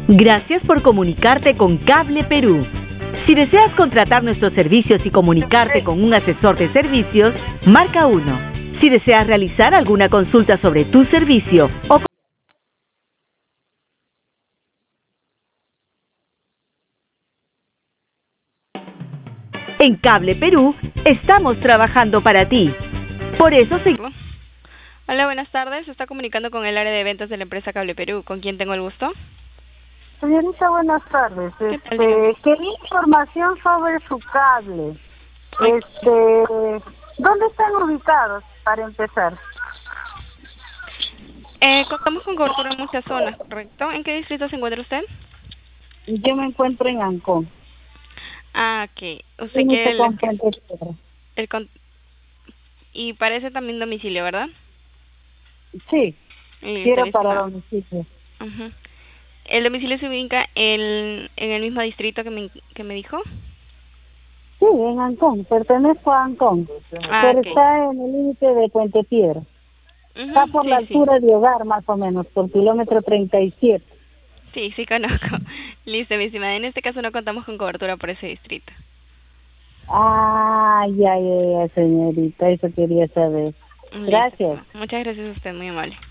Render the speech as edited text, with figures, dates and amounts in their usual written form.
Gracias por comunicarte con Cable Perú. Si deseas contratar nuestros servicios y comunicarte con un asesor de servicios, marca 1. Si deseas realizar alguna consulta sobre tu servicio o en Cable Perú, estamos trabajando para ti. Por eso Hola, buenas tardes. Se está comunicando con el área de ventas de la empresa Cable Perú. ¿Con quién tengo el gusto? Señorita, buenas tardes. tal? Quería información sobre su cable. ¿Dónde están ubicados para empezar? Contamos con cobertura en muchas zonas, ¿correcto? ¿En qué distrito se encuentra usted? Yo me encuentro en Ancón. Ah, ok. Usted quiere el y parece también domicilio, ¿verdad? Sí, Listo, quiero listo. para domicilio. ¿El domicilio se ubica en el mismo distrito que me dijo? Sí, en Ancón. Pertenezco a Ancón. Pero Ok. está en el límite de Puente Piedra. Está por la altura de Hogar, más o menos, por kilómetro 37. Sí, conozco. Listo, mi estimada. En este caso no contamos con cobertura por ese distrito. Ah, ya, señorita. Eso quería saber. Listo. Gracias. Muchas gracias a usted, muy amable.